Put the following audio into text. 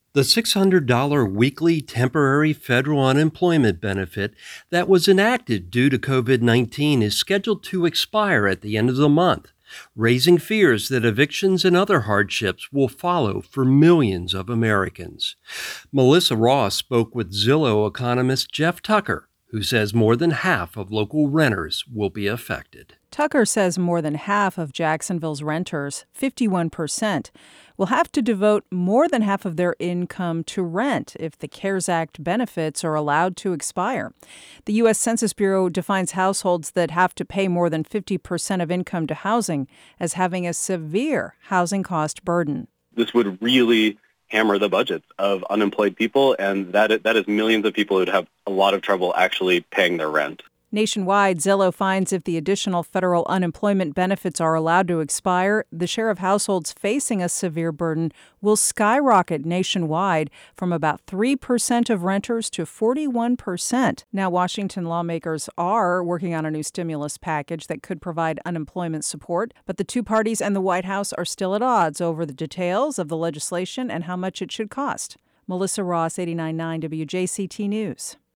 The $600 weekly temporary federal unemployment benefit that was enacted due to COVID 19 is scheduled to expire at the end of the month, raising fears that evictions and other hardships will follow for millions of Americans. Melissa Ross spoke with Zillow economist Jeff Tucker, who says more than half of local renters will be affected. Tucker says more than half of Jacksonville's renters, 51%, will have to devote more than half of their income to rent if the CARES Act benefits are allowed to expire. The U.S. Census Bureau defines households that have to pay more than 50% of income to housing as having a severe housing cost burden. This would really hammer the budgets of unemployed people, and that is millions of people who would have a lot of trouble actually paying their rent. Nationwide, Zillow finds if the additional federal unemployment benefits are allowed to expire, the share of households facing a severe burden will skyrocket nationwide from about 3% of renters to 41%. Now, Washington lawmakers are working on a new stimulus package that could provide unemployment support, but the two parties and the White House are still at odds over the details of the legislation and how much it should cost. Melissa Ross, 89.9 WJCT News.